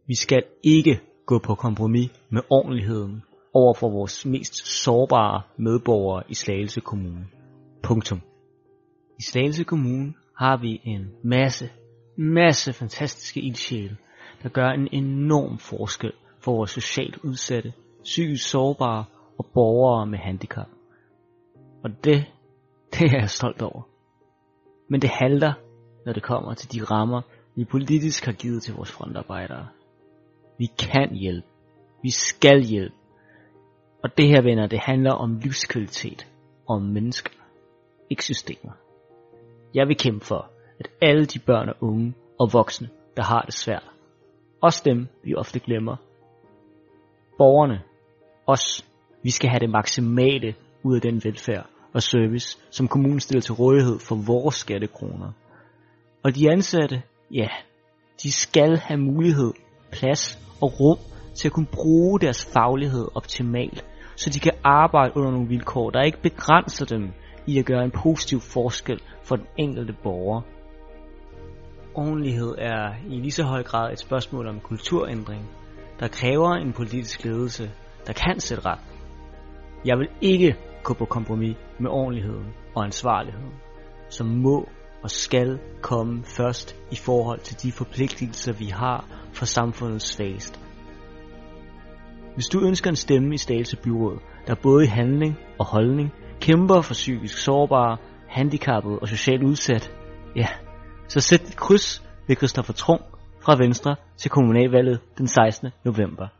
Vi skal ikke gå på kompromis med ordentligheden over for vores mest sårbare medborgere i Slagelse Kommune. Punktum. I Slagelse Kommune har vi en masse fantastiske ildsjæle, der gør en enorm forskel for vores socialt udsatte, psykisk sårbare og borgere med handicap. Og det er jeg stolt over. Men det halter, når det kommer til de rammer, vi politisk har givet til vores frontarbejdere. Vi kan hjælpe. Vi skal hjælpe. Og det her, venner, det handler om livskvalitet og om mennesker, ikke systemer. Jeg vil kæmpe for, at alle de børn og unge og voksne, der har det svært, også dem, vi ofte glemmer, borgerne, os, vi skal have det maksimale ud af den velfærd og service, som kommunen stiller til rådighed for vores skattekroner. Og de ansatte, ja, de skal have mulighed, plads og rum til at kunne bruge deres faglighed optimalt, så de kan arbejde under nogle vilkår, der ikke begrænser dem i at gøre en positiv forskel for den enkelte borger. Ordentlighed er i lige så høj grad et spørgsmål om kulturændring, der kræver en politisk ledelse, der kan sætte ret. Jeg vil ikke gå på kompromis med ordentligheden og ansvarligheden, som må og skal komme først i forhold til de forpligtelser, vi har for samfundets svageste. Hvis du ønsker en stemme i Slagelse Byråd, der både i handling og holdning kæmper for psykisk sårbare, handicappede og socialt udsat, ja, så sæt dit kryds ved Christoffer Trung fra Venstre til kommunalvalget den 16. november.